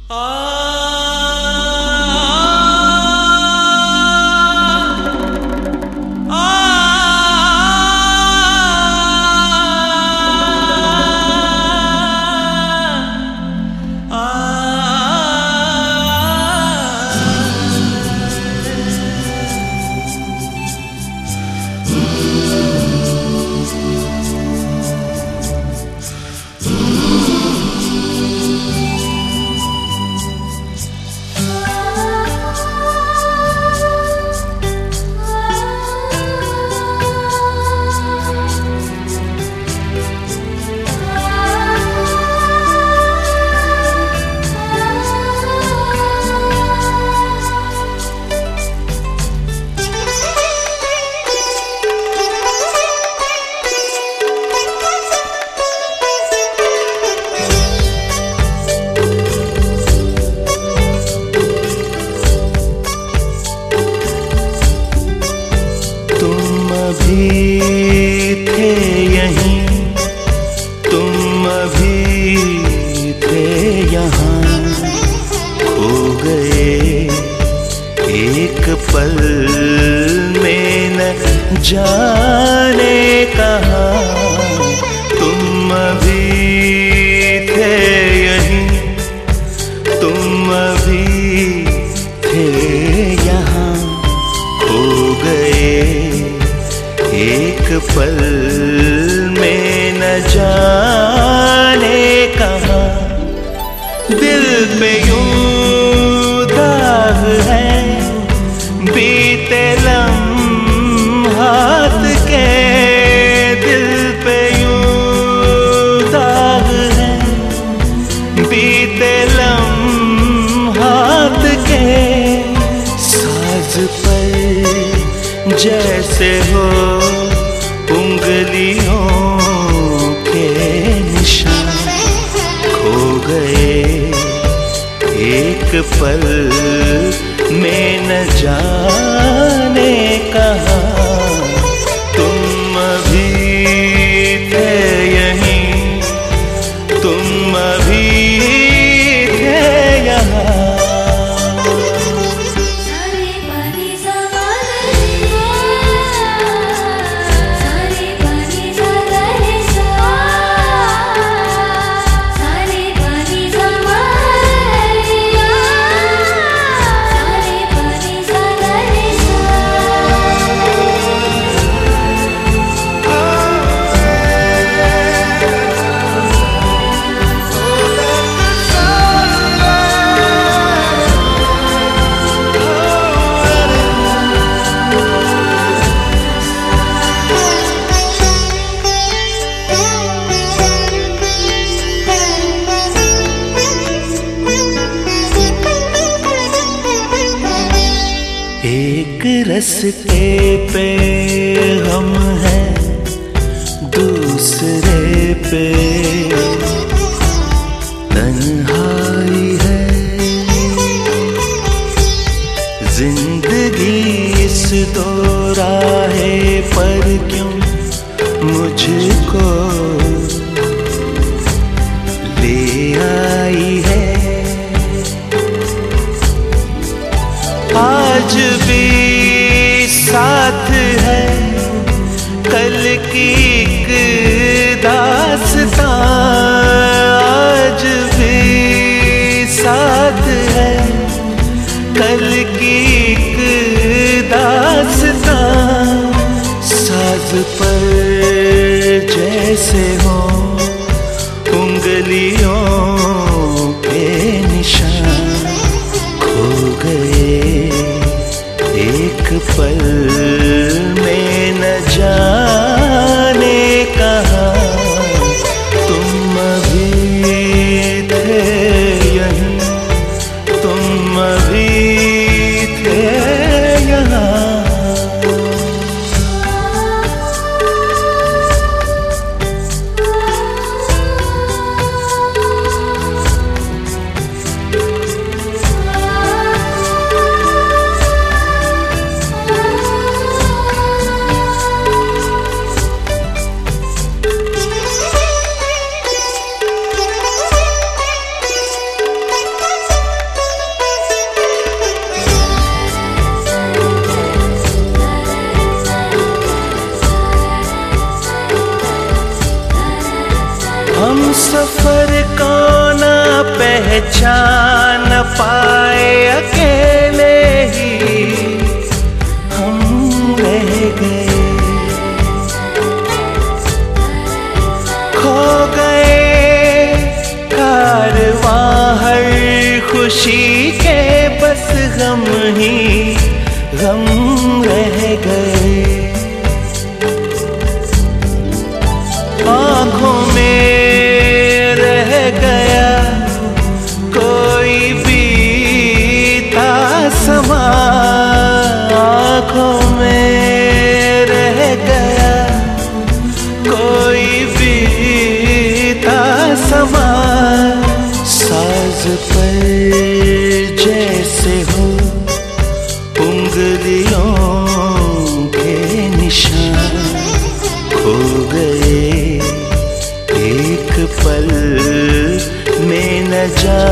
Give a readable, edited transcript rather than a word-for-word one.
थे यहीं, तुम अभी थे यहाँ, खो गए एक पल में न जाने कहाँ। तुम अभी थे यहीं, तुम अभी थे यहाँ, खो गए एक पल में न जाने कहाँ। दिल पे यूं दाग है बीते लम्हात के, दिल पे यूं दाग है बीते लम्हात के। साज पर जैसे हो उंगलियों के निशान, खो गए एक पल में न जाने कहाँ। तुम अभी थे यहीं, तुम अभी थे यहाँ। एक रस्ते पे हम हैं, दूसरे पे तन्हाई है। जिंदगी इस दो राहे पर क्यों मुझको ले आई है। आज भी साथ है कल की एक दास्तां, आज भी साथ है कल की एक दास्तां। साज पर जैसे हो उंगलियों के निशान, खो गए एक पल में न जाने कहाँ। तुम अभी थे यहीं, तुम अभी थे यहाँ। सफर को ना पहचान पाए, अकेले ही हम रह गए। खो गए कारवां हर खुशी के, बस गम ही गम रह गए। आँखों में रह गया कोई बीता समा, आँखों में रह गया कोई बीता समा। साज पर जैसे हो उंगलियों के निशान, खो गए एक पल में न जा